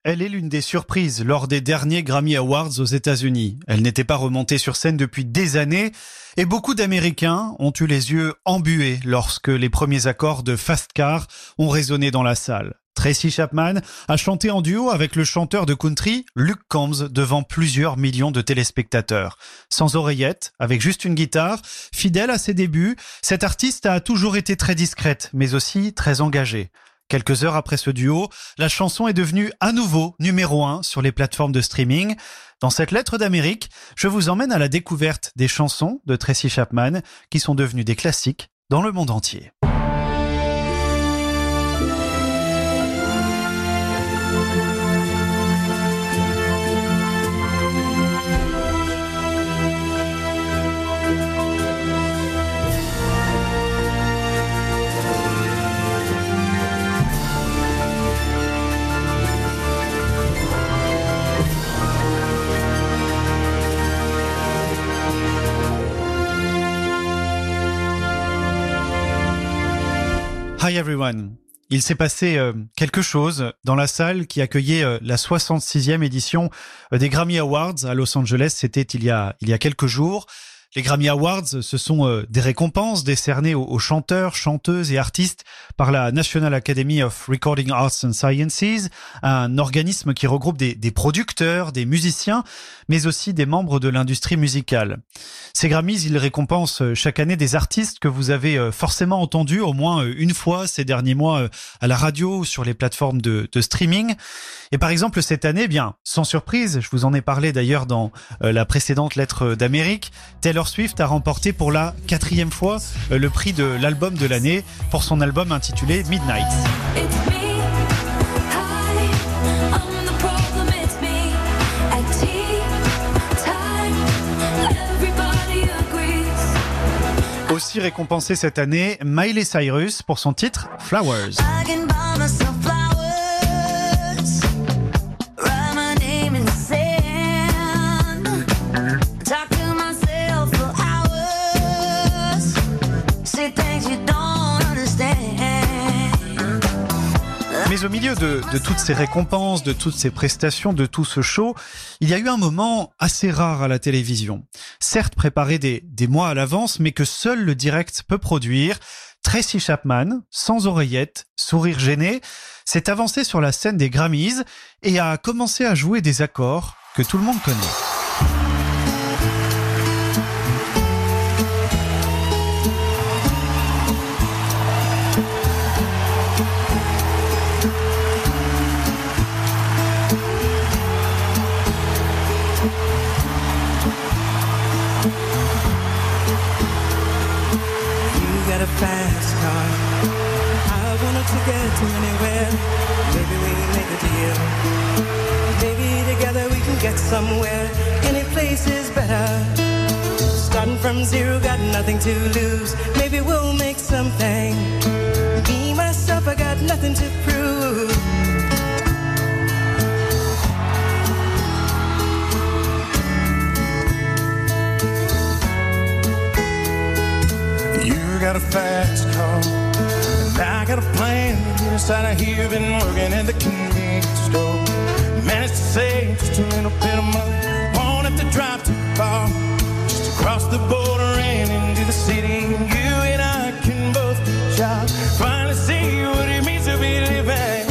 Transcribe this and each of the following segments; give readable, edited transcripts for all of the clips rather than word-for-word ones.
Elle est l'une des surprises lors des derniers Grammy Awards aux États-Unis. Elle n'était pas remontée sur scène depuis des années et beaucoup d'Américains ont eu les yeux embués lorsque les premiers accords de Fast Car ont résonné dans la salle. Tracy Chapman a chanté en duo avec le chanteur de country Luke Combs devant plusieurs millions de téléspectateurs. Sans oreillette, avec juste une guitare, fidèle à ses débuts, cette artiste a toujours été très discrète, mais aussi très engagée. Quelques heures après ce duo, la chanson est devenue à nouveau numéro 1 sur les plateformes de streaming. Dans cette lettre d'Amérique, je vous emmène à la découverte des chansons de Tracy Chapman qui sont devenues des classiques dans le monde entier. Hi everyone. Il s'est passé quelque chose dans la salle qui accueillait la 66e édition des Grammy Awards à Los Angeles. C'était il y a quelques jours. Les Grammy Awards, ce sont des récompenses décernées aux chanteurs, chanteuses et artistes par la National Academy of Recording Arts and Sciences, un organisme qui regroupe des producteurs, des musiciens, mais aussi des membres de l'industrie musicale. Ces Grammys, ils récompensent chaque année des artistes que vous avez forcément entendus au moins une fois ces derniers mois à la radio ou sur les plateformes de streaming. Et par exemple, cette année, bien, sans surprise, je vous en ai parlé d'ailleurs dans la précédente lettre d'Amérique, Taylor Swift a remporté pour la 4e fois le prix de l'album de l'année pour son album intitulé Midnight. Aussi récompensé cette année, Miley Cyrus pour son titre Flowers. Mais au milieu de toutes ces récompenses, de toutes ces prestations, de tout ce show, il y a eu un moment assez rare à la télévision. Certes préparé des mois à l'avance, mais que seul le direct peut produire. Tracy Chapman, sans oreillette, sourire gêné, s'est avancée sur la scène des Grammys et a commencé à jouer des accords que tout le monde connaît. Fast car, I wanted to get to anywhere. Maybe we make a deal. Maybe together we can get somewhere. Any place is better. Starting from zero, got nothing to lose. Maybe we'll make something. Me, myself, I got nothing to prove. You got a fast car, and I got a plan. Inside of here, been working at the convenience store. Managed to save just a little bit of money. Won't have to drive too far, just across the border and into the city. You and I can both shop, finally see what it means to be living.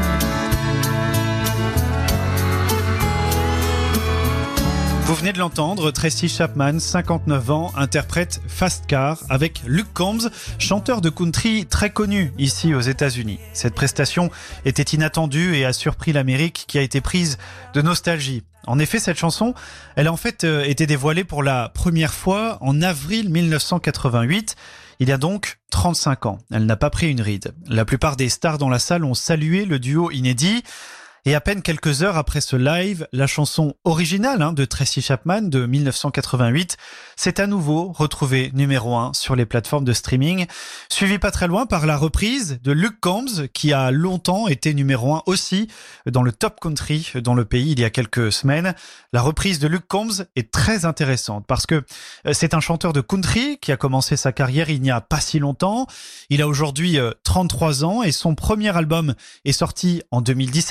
Vous venez de l'entendre, Tracy Chapman, 59 ans, interprète Fast Car avec Luke Combs, chanteur de country très connu ici aux États-Unis. Cette prestation était inattendue et a surpris l'Amérique qui a été prise de nostalgie. En effet, cette chanson, elle a en fait été dévoilée pour la première fois en avril 1988. Il y a donc 35 ans. Elle n'a pas pris une ride. La plupart des stars dans la salle ont salué le duo inédit. Et à peine quelques heures après ce live, la chanson originale de Tracy Chapman de 1988 s'est à nouveau retrouvée numéro 1 sur les plateformes de streaming, suivie pas très loin par la reprise de Luke Combs qui a longtemps été numéro 1 aussi dans le top country dans le pays il y a quelques semaines. La reprise de Luke Combs est très intéressante parce que c'est un chanteur de country qui a commencé sa carrière il n'y a pas si longtemps. Il a aujourd'hui 33 ans et son premier album est sorti en 2017, c'est assez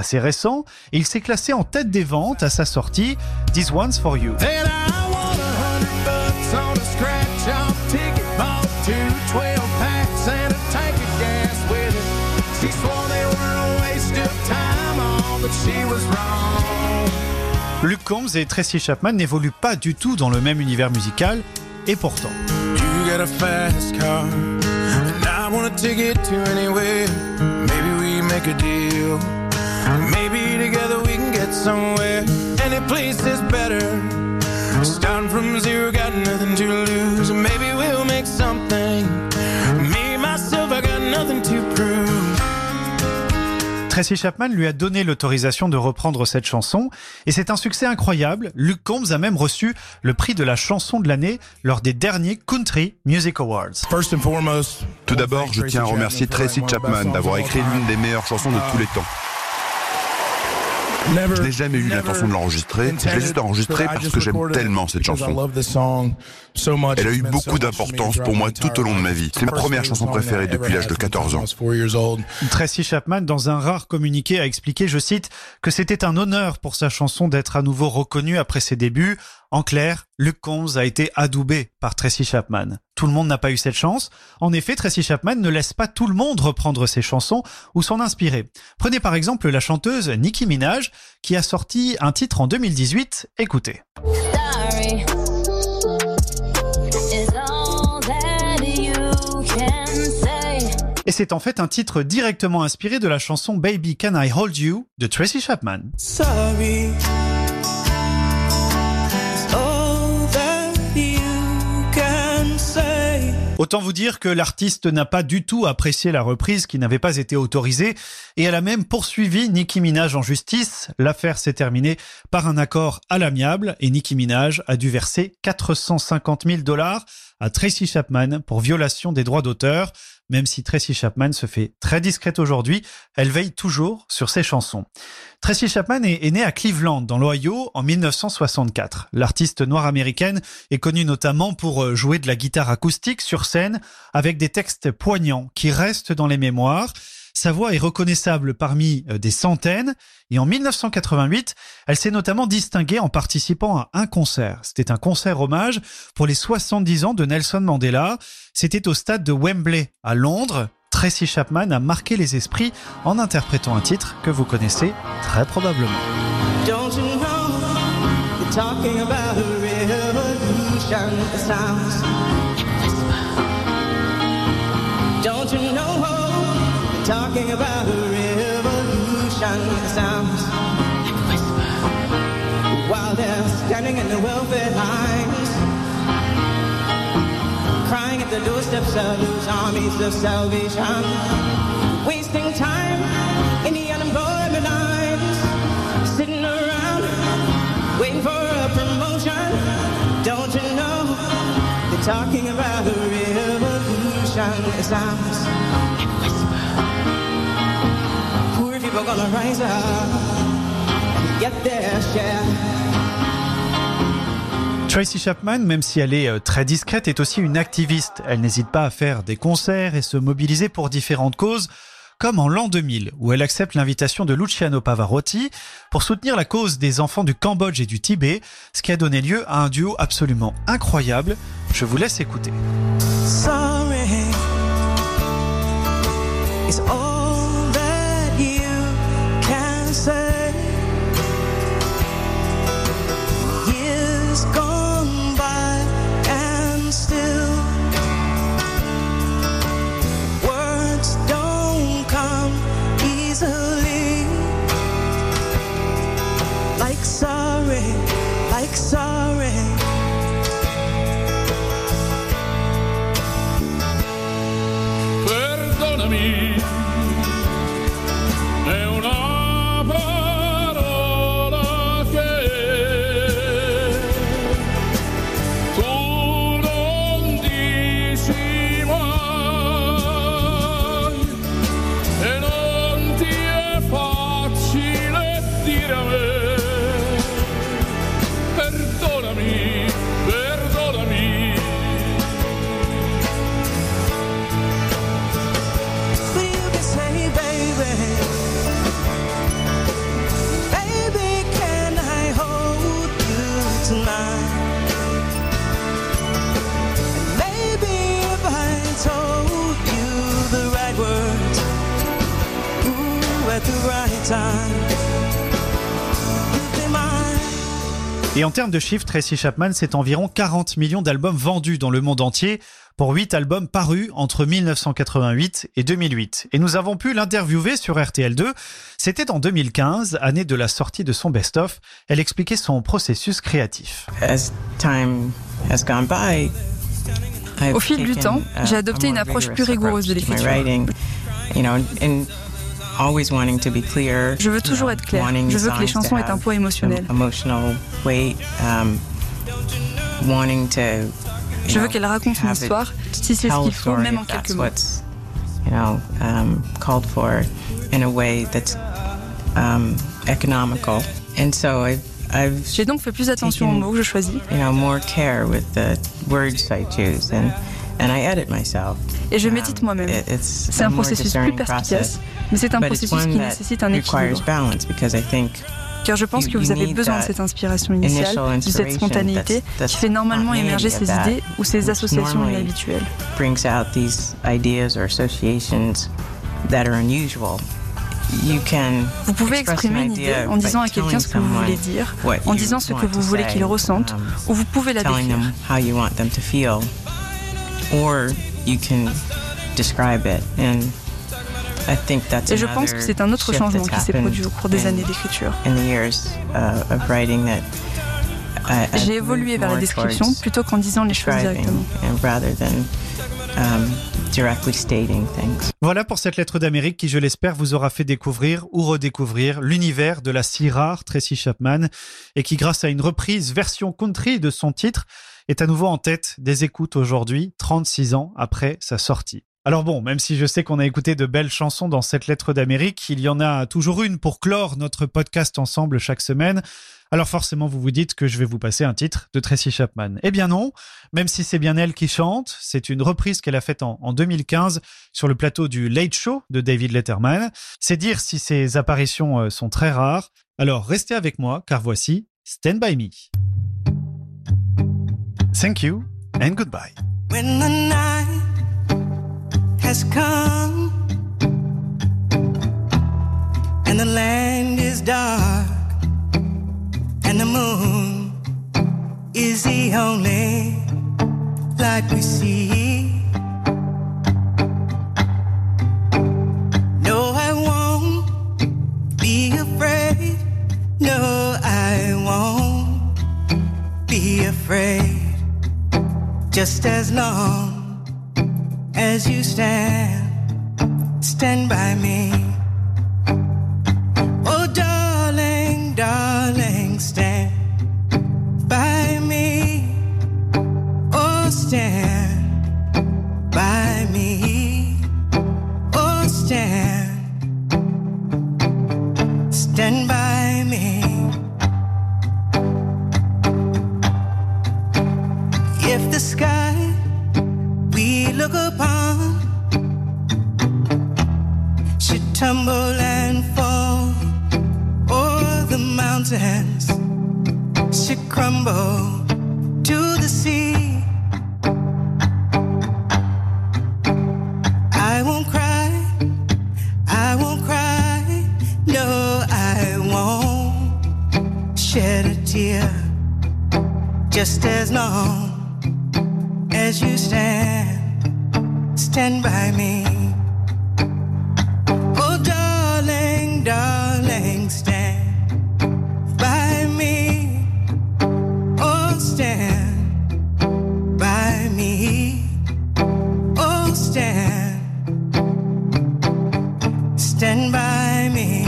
assez récent et il s'est classé en tête des ventes à sa sortie, This One's For You. And I want $100 on a scratch-off ticket, bought 2 12-packs and a tank of gas with it. She swore they were a waste of time, all but she was wrong. Luke Combs et Tracy Chapman n'évoluent pas du tout dans le même univers musical, et pourtant. You got a fast car, and I want a ticket to anywhere. Maybe we make a deal. Maybe together we can get somewhere. Any place is better. Starting from zero, got nothing to lose. Maybe we'll make something. Me, myself, I got nothing to prove. Tracy Chapman lui a donné l'autorisation de reprendre cette chanson et c'est un succès incroyable. Luke Combs a même reçu le prix de la chanson de l'année lors des derniers Country Music Awards. Tout d'abord, je tiens à remercier Tracy Chapman d'avoir écrit l'une des meilleures chansons de tous les temps. Je n'ai jamais eu l'intention de l'enregistrer, je l'ai juste enregistrée parce que j'aime tellement cette chanson. Elle a eu beaucoup d'importance pour moi tout au long de ma vie. C'est ma première chanson préférée depuis l'âge de 14 ans. Tracy Chapman, dans un rare communiqué, a expliqué, je cite, que c'était un honneur pour sa chanson d'être à nouveau reconnue après ses débuts. En clair, Luke Combs a été adoubé par Tracy Chapman. Tout le monde n'a pas eu cette chance. En effet, Tracy Chapman ne laisse pas tout le monde reprendre ses chansons ou s'en inspirer. Prenez par exemple la chanteuse Nicki Minaj qui a sorti un titre en 2018. Écoutez. Sorry. Et c'est en fait un titre directement inspiré de la chanson Baby Can I Hold You de Tracy Chapman. Sorry. Autant vous dire que l'artiste n'a pas du tout apprécié la reprise qui n'avait pas été autorisée et elle a même poursuivi Nicki Minaj en justice. L'affaire s'est terminée par un accord à l'amiable et Nicki Minaj a dû verser $450 000 à Tracy Chapman pour violation des droits d'auteur. Même si Tracy Chapman se fait très discrète aujourd'hui, elle veille toujours sur ses chansons. Tracy Chapman est née à Cleveland, dans l'Ohio, en 1964. L'artiste noire américaine est connue notamment pour jouer de la guitare acoustique sur scène avec des textes poignants qui restent dans les mémoires. Sa voix est reconnaissable parmi des centaines et en 1988, elle s'est notamment distinguée en participant à un concert. C'était un concert hommage pour les 70 ans de Nelson Mandela. C'était au stade de Wembley à Londres. Tracy Chapman a marqué les esprits en interprétant un titre que vous connaissez très probablement. Don't you know you're talking about a revolution that sounds. Don't you know you're talking about a revolution that sounds. While they're standing in the welfare lines, crying at the doorsteps of those armies of salvation, wasting time in the unemployment lines, sitting around waiting for a promotion. Don't you know they're talking about a revolution that sounds. Poor people gonna rise up and get their share. Tracy Chapman, même si elle est très discrète, est aussi une activiste. Elle n'hésite pas à faire des concerts et se mobiliser pour différentes causes, comme en l'an 2000, où elle accepte l'invitation de Luciano Pavarotti pour soutenir la cause des enfants du Cambodge et du Tibet, ce qui a donné lieu à un duo absolument incroyable. Je vous laisse écouter. Sorry, it's all that you can say. Years gone by and still words don't come easily. Like sorry, like sorry. Perdonami, è una parola che tu non dici mai e non ti è facile dire a me. Perdonami, perdonami. But you can say, baby, Et en termes de chiffres, Tracy Chapman, c'est environ 40 millions d'albums vendus dans le monde entier pour 8 albums parus entre 1988 et 2008. Et nous avons pu l'interviewer sur RTL2. C'était en 2015, année de la sortie de son best-of. Elle expliquait son processus créatif. Au fil du temps, j'ai adopté une approche plus rigoureuse de l'écriture. Je veux toujours être clair. Je veux que les chansons aient un poids émotionnel. Je veux qu'elles racontent une histoire, si c'est ce qu'il faut, même en quelques mots. J'ai donc fait plus attention aux mots que je choisis. Et je médite moi-même. C'est un processus plus perspicace, mais c'est un processus qui nécessite un équilibre. Car je pense que vous avez besoin de cette inspiration initiale, de cette spontanéité qui fait normalement émerger ces idées ou ces associations inhabituelles. Vous pouvez exprimer une idée en disant à quelqu'un ce que vous voulez dire, en disant ce que vous voulez qu'il ressente, ou vous pouvez la décrire. Et je pense que c'est un autre changement qui s'est produit au cours des années d'écriture. J'ai évolué vers la description plutôt qu'en disant les choses directement. Voilà pour cette lettre d'Amérique qui, je l'espère, vous aura fait découvrir ou redécouvrir l'univers de la si rare Tracy Chapman et qui, grâce à une reprise version country de son titre, est à nouveau en tête des écoutes aujourd'hui, 36 ans après sa sortie. Alors bon, même si je sais qu'on a écouté de belles chansons dans cette lettre d'Amérique, il y en a toujours une pour clore notre podcast ensemble chaque semaine. Alors forcément, vous vous dites que je vais vous passer un titre de Tracy Chapman. Eh bien non, même si c'est bien elle qui chante, c'est une reprise qu'elle a faite en 2015 sur le plateau du Late Show de David Letterman. C'est dire si ses apparitions sont très rares. Alors restez avec moi, car voici Stand By Me. Thank you and goodbye. When the night has come and the land is dark and the moon is the only light we see. No, I won't be afraid. No, I won't be afraid. Just as long as you stand by me. Oh, darling, darling, stand by me. Oh, stand by me. Oh, stand by me. If the sky we look upon should tumble and fall, or the mountains should crumble to the sea, I won't cry, I won't cry, no, I won't shed a tear, just as long as you stand by me. Oh, darling, darling, stand by me. Oh, stand by me. Oh, stand by me.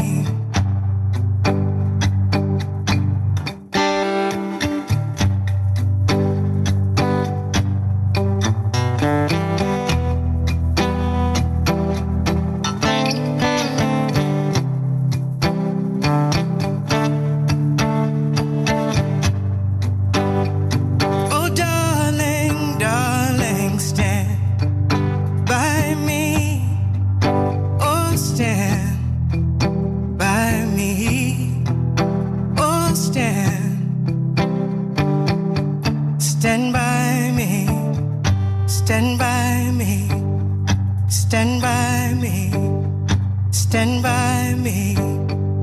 Stand by me, stand by me, stand by me, stand by me.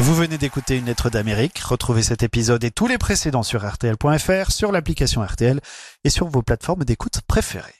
Vous venez d'écouter Une lettre d'Amérique. Retrouvez cet épisode et tous les précédents sur RTL.fr, sur l'application RTL et sur vos plateformes d'écoute préférées.